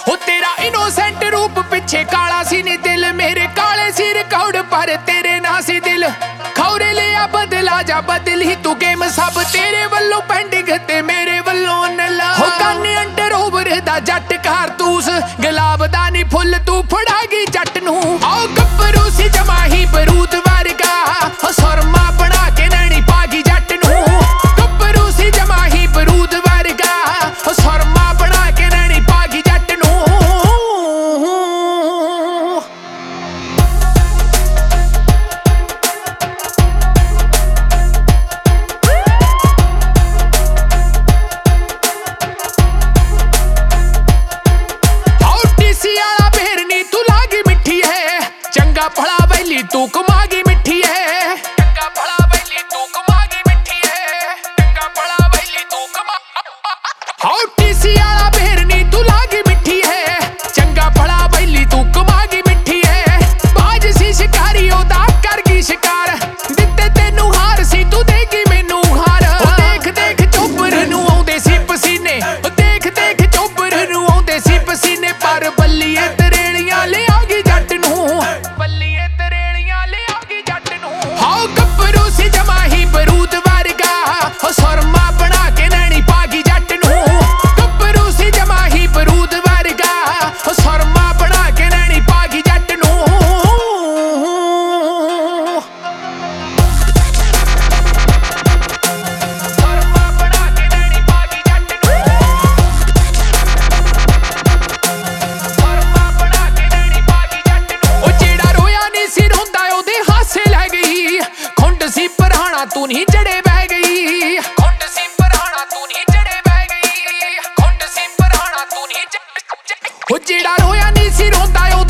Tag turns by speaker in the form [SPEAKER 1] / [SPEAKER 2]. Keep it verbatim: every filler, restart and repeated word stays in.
[SPEAKER 1] हो तेरा इनोसेंट रूप पिछे काला सी नी दिल, मेरे काले सी रिकॉर्ड पर तेरे ना सी दिल। खौरे लिया बदला जा बदली तू गेम, सब तेरे वल्लों पेंडिंग ते मेरे वल्लों नला। हो काने अंडर ओवर दा जट कारतूस, गुलाब दा नी फुल तू फड़ा गई जट नू। आओ गब्बरू सी जमा ही बरूद वर्गा, हो सुरमा बना के नैनी पागी जट नू। गब्बरू सी जमा ही बरूद वर्गा, हो सुरमा बना के नैनी पागी जट नू। भला वैली तू कमागी मिठी है, चंगा भला वैली तू कमागी मिठी है, चंगा भला वैली तू कमा। हाउ टीसी वाला बेरनी तू लागी मिठी है, चंगा भला वैली तू कमागी मिठी है। बाज सी शिकारी ओदा कर गई शिकार, दिते तेनू हार सी तू देगी मैनू हार। देख देख चोपर नू आउंदे सी पसीने, देख देख चोपर नू आउंदे सी पसीने, पर बल्लीए तरेलियां ले आ गई जट नू। सुरमा बना के नैनी पागी जट नू। गब्बरू सी जमा ही बरूद वर्गा, सुरमा बना के नैनी पागी जट नू। सुरमा बना के नैनी पागी जट नू। सुरमा बना के नैनी पागी जट नू। ओ जेड़ा रोया नी सी रोंदा ओदे हासे लै गई, खुंड सी परहाना तू नहीं जड़े बह गई। हो जेड़ा रोया नी सी रोंदा